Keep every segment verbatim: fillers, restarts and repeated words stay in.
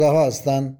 ها هستند.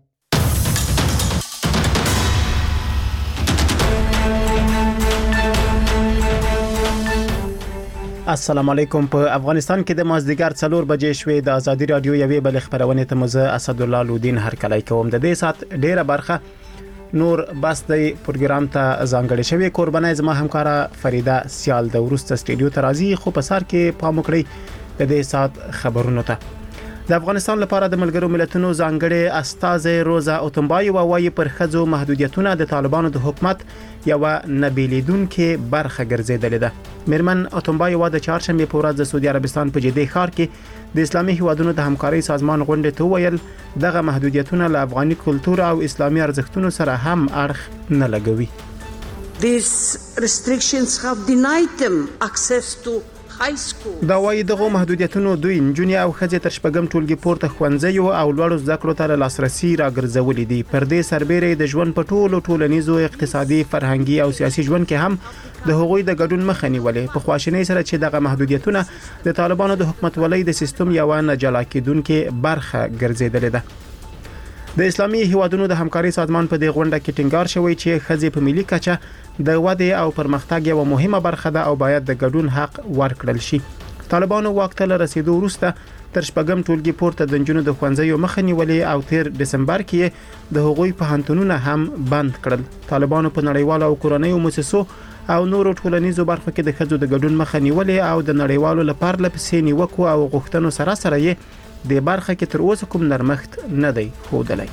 السلام علیکم. په افغانستان کې د مازدیګر څلور بجې شوې. د ازادي رادیو یوې بل خبرونه ته مزه اسد الله لودین هر کله کوم. د دې سات ډیره برخه نور بس د پروګرام ته ځانګړې شوی. قربانای زما همکارا فریده سیال د ورسته سټډیو ته راځي. خو په سر کې پام وکړئ د دې سات خبرونو ته. د افغانستان لپاره د ملګرو ملتونو ځانګړي استازي روزا اوتمبای وایي پر خځو محدودیتونه د طالبانو د حکومت یو نبیلیدونکې برخه ګرځیدلې ده. میرمن اوتمبای و د چهارشنبه په ورځ د سعودي عربستان په جدي ښار کې د اسلامي هیوادونو د همکارۍ سازمان غونډې ته ویل دغه محدودیتونه له افغاني کلتور او اسلامي ارزښتونو سره هم اړخ نه لګوي. These restrictions have denied them access to دا وايي دغه محدودیتونو دوی نجونې او ښځې تر شپږم ټولګي پورته ښوونځیو او لوړو زده کړو ته لاسرسي راګرځولې دي. پر دې سربېره د ژوند په ټولو ټولنیزو اقتصادي فرهنګي او سیاسي ژوند کې هم د هغوی د ګډون مخه نیولې. په خواشینۍ سره چې دغه محدودیتونه د طالبانو د حکومتولۍ د سیستم یو نه جلا کېدونکې برخه ګرځیدلې ده. د اسلامي هیوادونو د همکارۍ سازمان په دې غونډه کې ټینګار شوی چې ښځې په ملي کچه د ودې او پرمختګ یو مهمه برخه ده او باید د ګډون حق ورکړل شي. طالبانو واک ته رسیدو وروسته تر شپږم ټولګي پورته د نجونو د ښوونځیو مخه نیولې او تیر دسمبر کې د هغوی پوهنتونونه هم بند کړل. طالبانو په نړیوالو او کورنیو مؤسسو او نورو ټولنیزو برخو کې د ښځو د ګډون مخه نیولې او د نړیوالو لپاره لپسې نیوکو او غوښتنو سره سره یې د برخه کې تر اوسه کوم نرمښت نه دی ښودلی.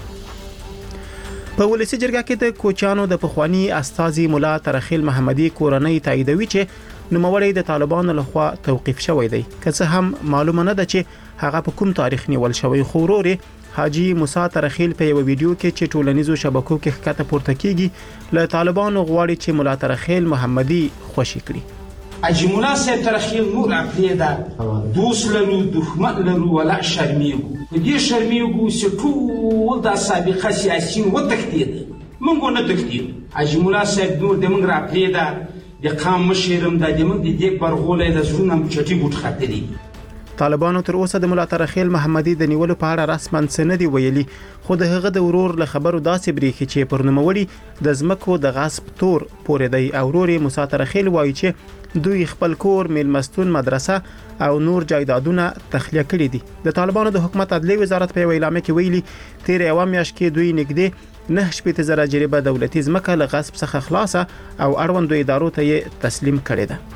په ولسی جرګه کې د کوچانو د پخوانی استاذي مولا ترخیل محمدي کورنۍ تاییدوي چې نوموړی د طالبانو لخوا توقیف شوی دی. که څه هم معلومه نه ده چې هغه په کوم تاریخ نیول شوی. خو ورور حاجی موسی ترخیل په یو ویډیو کې چې ټولنیزو شبکو کې ښکته پورته کیږي له طالبانو غواړي چې مولا ترخیل محمدي خوشی کړي. حاجی مولا صاحب ترخیل نور عقیده دوست لرو دښمن لرو ولا شرمیږو. په دې شرمیږو چې ټول د سابقه سیاسيین وتښتېد موږ نه تښتېد. حاجی مولا صاحب نور د موږ عقیده د قام مشرم د دې موږ د دې برغولې د زړونو چټي ګوت خاطري. طالبانو تر اوسه د مولا ترخیل محمدي د نیولو په اړه رسماً څه نه دی ویلي. خو د هغه د ورور له خبرو داسې بریښي چې پر نوموړي د ځمکو د غصب تور پورې دی. او ورور موسی ترخیل وایي چې دوی خپل کور، میلمستون، مدرسه او نور جایدادونه تخلیه کړي دي. د طالبانو د حکومت عدلیه وزارت په اعلامیه کې ویلي تیر یو میاشت کې دوی نږدې نه شپږ زره جریبه دولتي ځمکه له غصب څخه خلاصه او اړوندو ادارو ته یې تسلیم کړې ده.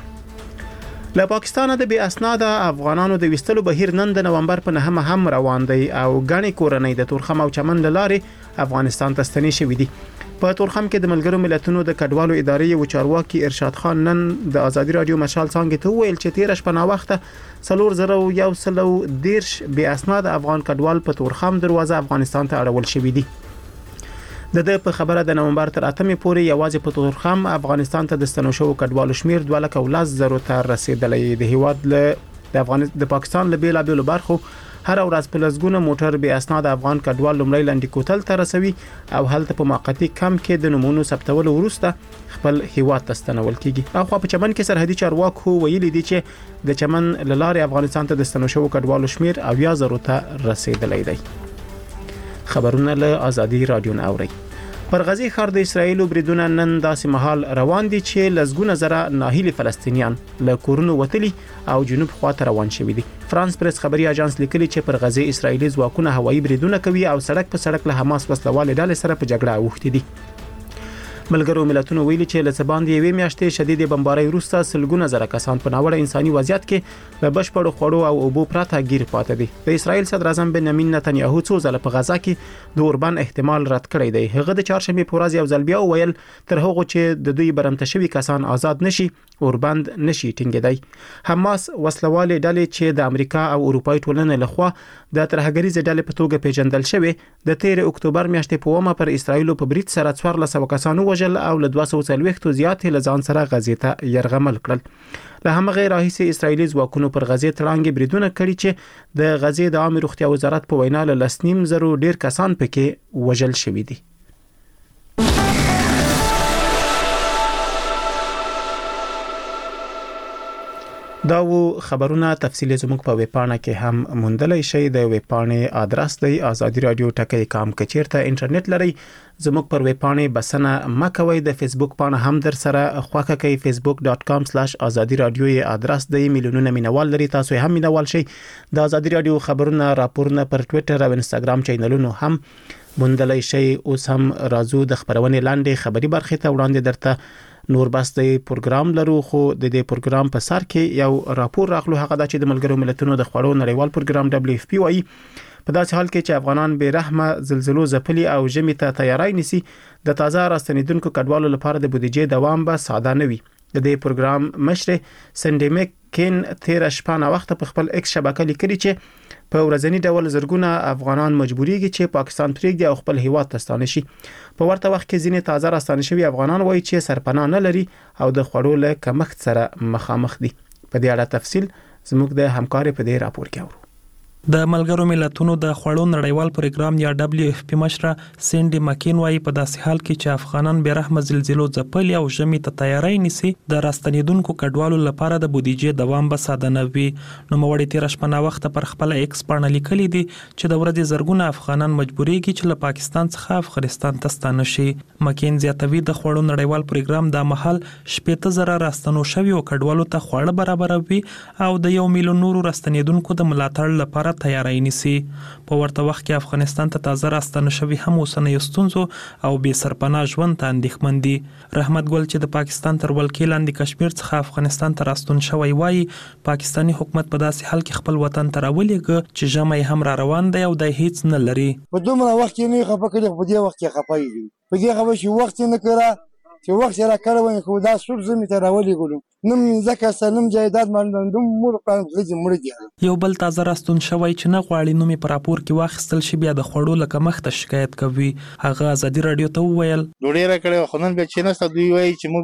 له پاکستان د بې اسناده افغانانو د وستلو بهیر نن د نومبر په نهمه هم روان دی او غني کورنۍ د تورخم او چمن لارې افغانستان ته ستنې شوې دي. په تورخم کې د ملګرو ملتونو د کډوالو ادارې او چارواکي ارشاد خان نن د ازادي رادیو مشال څنګه ته ویل چې تیر شپه نا وخت څلور زره یو سلو دیرش بې اسناده افغان کډوال په تورخم دروازه افغانستان ته اړول شوې دي. د دې په خبره د نومبر تر اتمې پورې یوازې په تورخم افغانستان ته د ستنو شو کډوالو شمیر دوه لک ولس زرو ته رسیدلې. د هیواد له د افغانستان د پاکستان له بیلا بیلو برخو هر ورځ په لسګونه موټر بې اسناد افغان کډوال لومړی لاندې کوتل ته رسوي او هلته په موقتی کم کې د نمونو ثبتولو وروسته خپل هیواد ته ستنول کیږي. او خو په چمن کې سرحدي چارواکو ویلي دي چې د چمن لارې افغانستان ته د ستنو شو کډوالو شمیر اویا زرو ته رسیدلې دی. خبرونه له ازادي رادیو نه اوري. پر غزي ښار د اسرایل بریدونه نن داسې مهال روان دي چې لسګونه زره ناهیلي فلسطینیان له کورونو وتلي او جنوب خواته روان شوي دي. فرانس پریس خبري اژانس لیکلي چې پر غزي اسرایلی ځواکونه هوایي بریدونه کوي او سړک په سړک له حماس وسلوالې ډلې سره په جګړه اوښتي دي. ملګرو ملتونو ویلي چې له باندې یوې میاشتې شدید بمبارۍ وروسته سلګونه زره کسان په ناوړه انساني وضعیت کې له بشپړو خوړو او اوبو پرته گیر پاتې دي. د اسرایل صدر اعظم بنیامین نتنیاهو څو ځله په غزا کې د اوربان احتمال رد کړی دی. هغه د چهارشنبه په ورځ یو ځل بیا ویل تر هغه چې د دوی برمته شوی کسان آزاد نشي اوربند نشي ټینګیدای. حماس وسلوالې ډلې چې د امریکا او اروپای ټولنې لخوا د ترهګریزې ډلې په توګه پیژندل شوی د تیر اکتوبر میاشتې په ومه پر اسرایل په برید سره څوارلس سوه کسانو وژل او له دوه سوه څلوېښت زیات له ځان سره غزې ته يرغمل کړل. له همغه راهیسې اسرایلی ځواکونو پر غزې تړانګې بریدونه کړي چې د غزې د عامه روغتیا وزارت په وینا له لسنیم زرو ډیر کسان پکې وژل شوي دي. دا و خبرونه تفصیل زموږ په ویبپاڼه کې هم موندلای شئ. د ویبپاڼې ادرس دی آزادي رادیو ټکی کام کچیرته انټرنیټ لري. زموږ پر ویبپاڼې بسنه مکوئ. د فیسبوک پاڼه هم در سره خوښه کوي facebook dot com slash azadi radio یې ادرس دی. میلیونونه مینوال لري، تاسو هم مینوال شئ. د آزادي رادیو خبرونه راپورونه پر ټوئیټر او انستګرام چینلونو هم موندلای شئ. اوس هم راځو د خبرونې لاندې خبري برخې ته وړاندې درته نور بس د پروګرام لرو، خو د دې پروګرام په سر کې یو راپور راغلو، هغه د چې د ملګرو ملتونو د خوړو نړیوال پروګرام دبليو اف پی وايي په داسې حال کې چې افغانان به رحمه زلزلو ځپلي او ژمي ته تیاری نیسي، د تازه راستنیدونکو کډوالو لپاره د بودیجې دوام به ساده نه وي. د دې پروګرام مشر سندیمیک کین تیر شپه وخت په خپل ایکس شبکې لیکلي چې په ورځنی ډول زرګونه افغانان مجبوریږي چې پاکستان پرېږدي او خپل هیواد ته ستانه شي. په ورته وخت کې ځینې تازه راستانه شوي افغانان وایي چې سرپناه نه لري او د خوړو له کمښت سره مخامخ دي. په دې اړه تفصیل زموږ د همکاري په دې راپور کې اورو. د ملګرو ملتونو د خوړو نړیوال پروګرام یا دبليو اف پی مشره سینډي مکین وايي په داسې حال کې چې افغانان به رحمه زلزلو ځپلي او ژمي ته تیاری نیسي، د راستنیدونکو کډوالو لپاره د بودیجې دوام به ساده نه وي. نو موري تیر شپه وخت پر خپل ایکس باندې لیکلي دي چې د ورځې زرګونه افغانان مجبوریږي چې له پاکستان څخه افغانستان ته ستانه شي. مکین زیاتوي د خوړو نړیوال پروګرام د محل شپږ زره راستنو شوي او کډوالو ته خواړه برابروي او د یو میلیون نورو راستنیدونکو د ملاتړ لپاره تیاری نیسي. په ورته وخت کې افغانستان ته تازه راستنه شوي هم اوسنۍ ستونزو او بې سرپناه ژوند ته اندېښمن دي. رحمت ګل چې د پاکستان تر ولکې لاندې کشمیر څخه افغانستان ته راستون شوی وایي پاکستانی حکومت په داسې حال کې خپل وطن ته راولېږه چې ژمی هم را روان دی او د هیڅ نه لري. په دومره وخت کې نه خپه کړي، په دې وخت کې خپه دي. په دې خبر شي وخت نه کړه چې وخت را کړو خو دا سور زمي ته راولېږلو نم ځکه سلام جایداد مالندوم مور پلان غږی مړ دي. یو بل تازه راستون شوی چې نه غواړي نومي پر راپور کې واخیستل شي بیا د خوړو لکه مخ ته شکایت کوي. هغه آزادي رادیو ته وویل ډوډۍ را کړې خو نن به چې نسته دوی وایي چې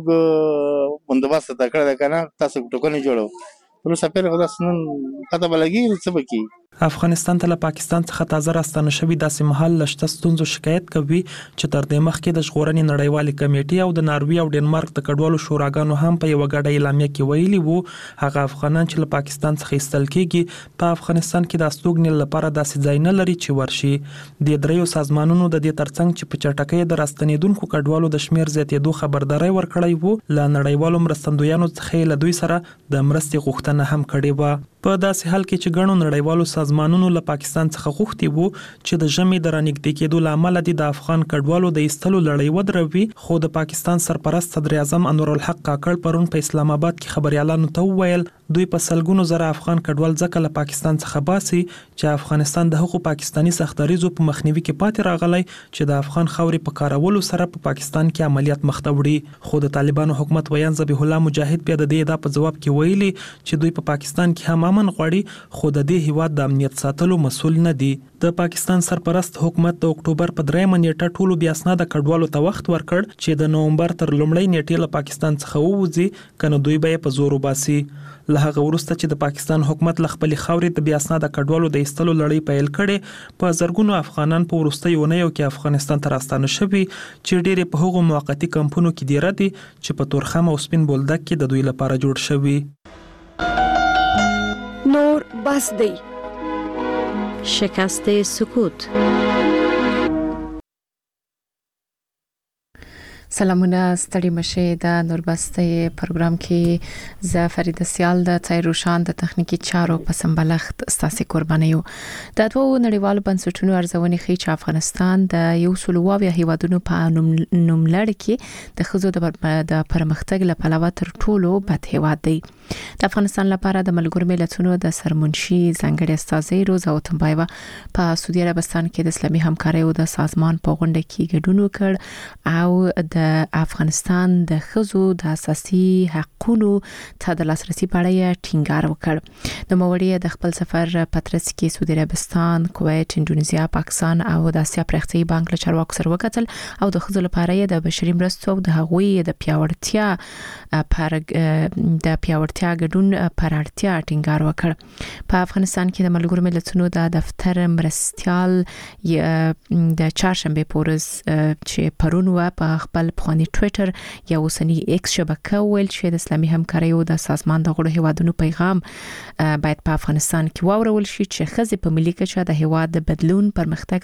موږ بندوبست تا کړی ده کنه تاسو ټوکنې جوړو نو سفر خدا سنن پته بلګي څه بکی. افغانستان ته له پاکستان څخه تازه راستنه شوی داسې محل لشته ستونزو شکایت کوي چې تر دې مخکې د ژغورنې نړیوالې کمیټې او د ناروې او ډنمارک د کډوالو شوراګانو هم په یو غاډه اعلامیه کې ویلي وو هغه افغانان چې له پاکستان څخه ایستل کېږي په افغانستان کې د استوګنې لپاره داسې ځای نه لري چې ورشي. د دریو سازمانونو د دې ترڅنګ چې په چټکۍ د راستنیدونکو کډوالو د شمیر زیاتېدو خبرداري ورکړی وو، له نړیوالو مرستندویانو څخه له دوی سره د مرستې غوښتنه هم کړې وه. په داسې حال کې چې ګڼو نړیوالو سازمانونو له پاکستان څخه غوښتي وو چې د ژمي د رانږدې کېدو له امله د افغان کډوالو د ایستلو لړۍ ودروي، خو د پاکستان سرپرست صدر اعظم انورالحق کاکړ پرون په اسلام آباد کې خبريالانو ته وویل دوی په سلګونو زره افغان کډوال ځکه له پاکستان څخه باسي چې افغانستان د هغو پاکستانی سختدریزو په مخنیوي کې پاتې راغلی چې د افغان خاورې په کارولو سره په پاکستان کې عملیات مخته وړي. خو د طالبانو حکومت ویان ذبیح الله مجاهد بیا د دې ادعا په جواب کې ویلي چې دوی په پاکستان کې هم امن غواړي خو د دې هیواد د امنیت ساتلو مسؤل نه دي. د پاکستان سرپرست حکومت د اکتوبر په دریمه نیټه ټولو بیا اسناد کډوالو ته وخت ورکړ چې د نومبر تر لومړۍ نیټې له پاکستان څخه ووځي کنه دوی به په زور وباسي. له هغه وروسته چې د پاکستان حکومت له خپل خاورې د بیا اسناد کډوالو د ایستلو لړۍ پیل کړي، په زرګونو افغانان په وروستیو اونیو کې افغانستان ته راستانه شوي چې ډېرې په هغو موقتي کمپونو کې دیره دي چې په تورخم او سپین بولدک کې د دوی لپاره جوړ شوي. نور بس دی شکست سکوت. سلامونه ستړي مشه د نوربسته پروګرام کې ز فرید سیال د تای روشان د تخنیکی چارو په سمبلخت ستاسو قربانیو. د دوه نړیوالو بنسټونو ارزونې ښیي چې افغانستان د یو سلواوی هیوادونو په نوملړ کې د خزو د پرمختګ لپاره پلوه تر ټولو بد هیواد دی. د افغانستان لپاره د ملګرو ملتونو د سرمنشي ځانګړي استاذ روزا اوتمبایوا په سعودي عربستان کې د اسلامي همکارۍ او د سازمان په غونډه کې ګډون وکړ او د افغانستان د خزو د اساسي حقوقو ته د لاسرسي په اړه ټینګار وکړ. د موړی د خپل سفر پترس کې سعودي عربستان، کویت، انډونیزیا، پاکستان او د اسیا پرختي بانک له چارواکو سره وکتل او د خزو لپاره د بشري مرستو او د هغوی د پیاوړتیا پر د پیاوړتیا ګډون پر اړتیا ټینګار وکړ. په افغانستان کې د ملګرو ملتونو د دفتر مرستيال د چهارشنبه پورز چې پرون و په خپل مهال پخوانی ټوئیټر یا اوسنی ایکس شبکه ویل چې د اسلامي همکاریو د سازمان د غړو هیوادونو پیغام باید په افغانستان کې واورول شي چې خزې په ملي کچه د هیواد د بدلون پرمختګ